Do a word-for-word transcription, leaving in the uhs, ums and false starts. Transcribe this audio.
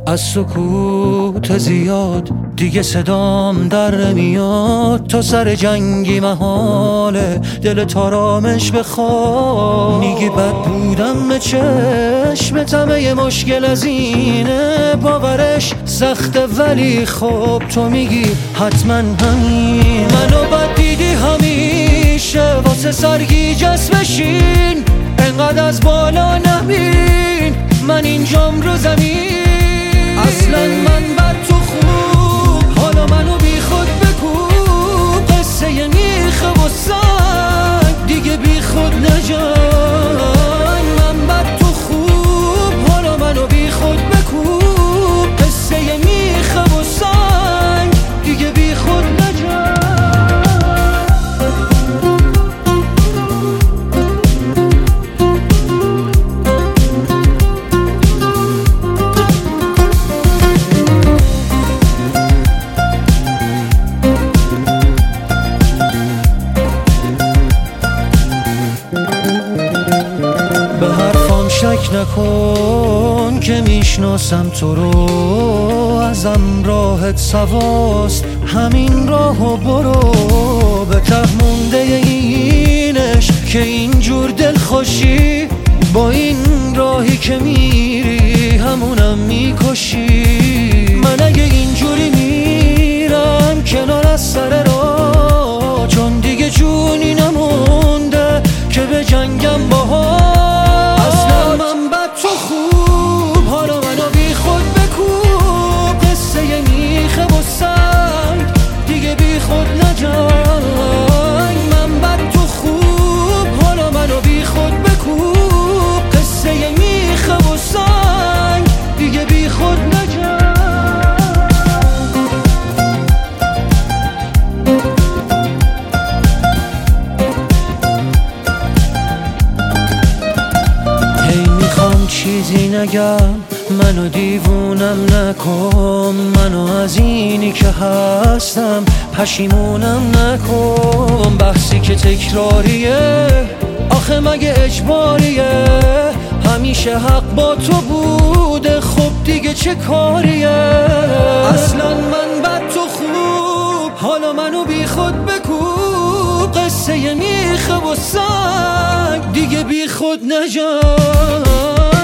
از سکوت زیاد دیگه صدام در نمیاد. تو سر جنگی محاله دل تارامش بخواد. میگی بد بودم به چشمت، همه مشکل از اینه، باورش سخته ولی خب تو میگی حتما همین. منو بد دیدی همیشه واسه سرگیجه بشین، انقدر از بالا نبین من اینجام رو زمین. اصلا من بر تو خوب، حالا منو بی خود بکوب. قصه میخه و سنگ دیگه بی خود نجای. من بر تو خوب، حالا منو بی خود بکوب. قصه میخه و سنگ دیگه بی خود نجای. شک نکن که میشناسم تو رو، ازم راحت سواست همین راهو برو. به ته مونده اینش که اینجور دلخوشی، با این راهی که میری همونم میکشی. من اگه اینجوری میرم کنار از سر راه، چون دیگه جونی نمونده که به جنگم باها. تو خوب، حالا منو بی خود بکوب. قصه میخه و سنگ دیگه بی خود نجای. من بد تو خوب، حالا منو بی خود بکوب. قصه میخه و سنگ دیگه بی خود نجای. چیزی نگم، منو دیوونم نکن. منو از اینی که هستم پشیمونم نکن. بحثی که تکراریه، آخه مگه اجباریه؟ همیشه حق با تو بوده، خب دیگه چه کاریه؟ اصلا من بد تو خوب، حالا منو بی خود بکوب. قصه میخه و سنگ دیگه بی خود نجای.